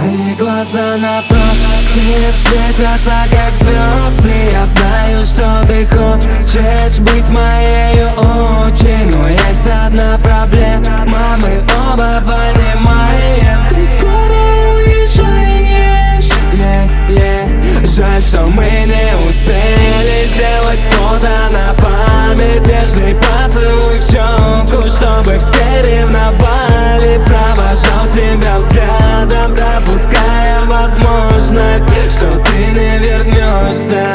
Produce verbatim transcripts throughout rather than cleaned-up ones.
Твои глаза напротив светятся как звезды. Я знаю, что ты хочешь быть моею очень, но есть одна проблема, мы оба понимаем. Ты скоро уезжаешь, yeah, yeah. Жаль, что мы не успели сделать фото на память. Нежный поцелуй в щеку, чтобы все ревновали. Провожал тебя взглядом, пропуская возможность, что ты не вернешься.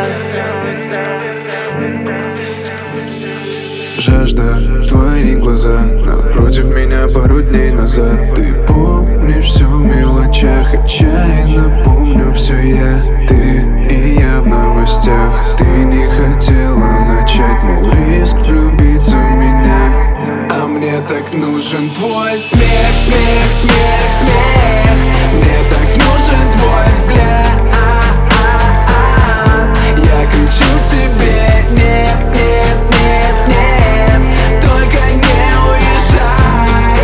Жажда, твои глаза напротив меня пару дней назад. Ты помнишь все в мелочах, отчаянно помню все я. Ты и я в новостях. Ты не хотела начать, мол, риск влюбиться в меня. А мне так нужен твой смех, смех, смех, смех. Мне так нужен твой взгляд. Я кричу тебе: нет, нет, нет, нет, только не уезжай.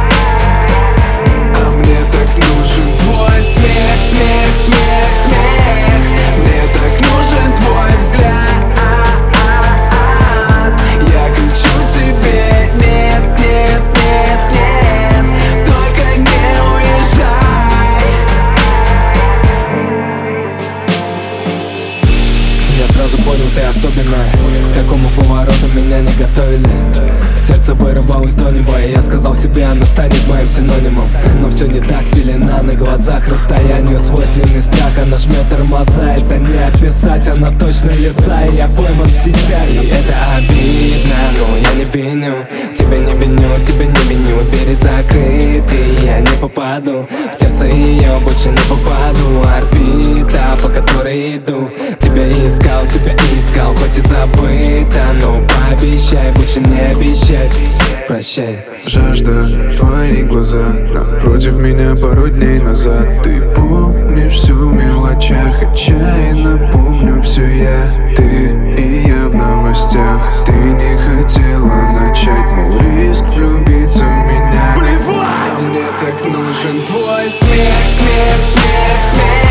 А мне так нужен твой смех, смех, смех, смех. Мне так нужен твой взгляд. Я кричу тебе: нет, нет, нет, нет, только не уезжай. Я сразу понял, ты особенная. К такому повороту меня не готовили. Сердце вырывалось до неба, и я сказал себе, она станет моим синонимом. Но все не так, пелена на глазах, расстоянию свойственный страх. Она жмет тормоза, это не описать, она точно лиса, и я пойман в сетях. И это обидно, но я не виню, тебя не виню, тебя не виню. Двери закрыты, я не попаду в сердце ее, больше не попаду. Орбита, по которой иду, тебя искал, тебя искал, хоть и забыто, но пообещай больше не обещать. Прощай. Жажда, твои глаза напротив меня пару дней назад. Ты помнишь все в мелочах, отчаянно помню все я. Ты и я в новостях. Ты не хотела начать, мол, риск влюбиться в меня. Плевать! А мне так нужен твой смех, смех, смех, смех.